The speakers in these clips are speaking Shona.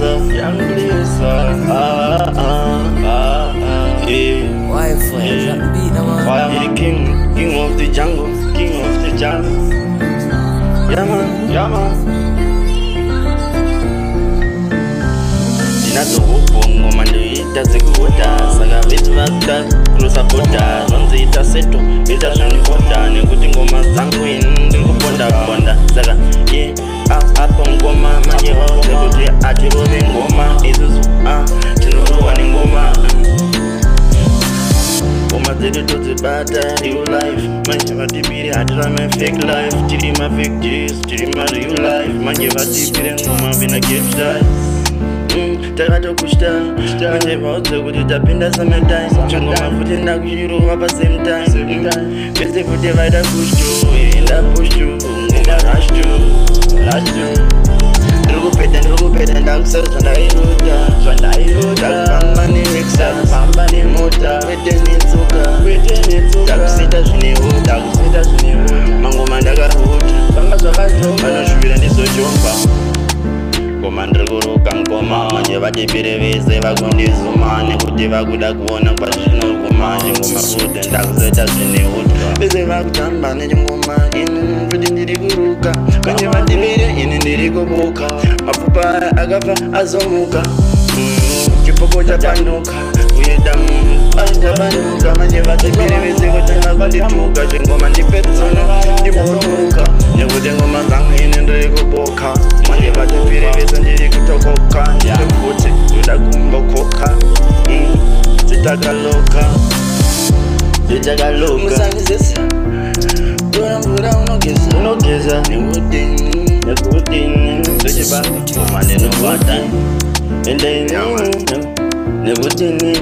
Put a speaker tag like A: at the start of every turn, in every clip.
A: Yeah.
B: Wife, yeah. Beat no man.
A: Yeah, king of the jungle, king of the jungle. Yeah man, yeah man. Ndinadzokubhongo mandoita dzekuhota saka vezi vasta kulusapota zvanzoita seto ita zvanikota nekuti ngoma dzangu ini ndingoponda saka ye apo ngoma manje vauze kuti atirove ngoma isusu tinorohwa nengoma ngoma dzedu todzibata real life manje vatipire hatirame fake life tiri mafake G's tiri mareal life manje vatipire ngoma vina get life takatokushta manje vaudze kuti tapinda summertime chingoma futi ndakuchirova pa same time vese futi vaida kushtu enda pushtu ngoma rashtu ndirikupeta ndakusara zvandairota famba nenexa famba nemota kwete netsoka takusita zvinehuda mangoma ndakahuta vanoshuvira ndizochomba ngoma ndirikuruka ngoma manje vatipire vese vakundizuma nekuti vakuda kuona kwazvinoguma chingoma futi ndakuzoita zvinehuda vese vakutamba nechingoma ini futi ndiri kuruka manje vatipire ini ndiri kubuka mapfupa akafa azomuka chipoko chapanduka kuyeda munhu chapanduka manje vatipire vese kuti vakundituka chingoma ndipetsono ndimurumuka nekuti ngoma dzangu ini ndiri kuboka manje vatipire vese ndiri kutokoka nditofuti ndoda kumbokoka dzitakaloka musangizesa dora mvura unogeza nekudini zvichibata ngoma ndinobata nekudini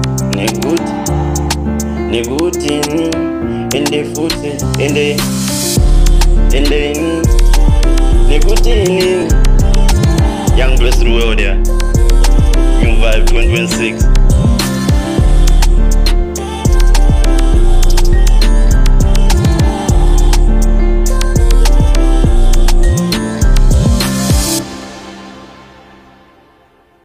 A: ende futi endeni nekudini Young Blessed World, yeah. New Vibe 2026.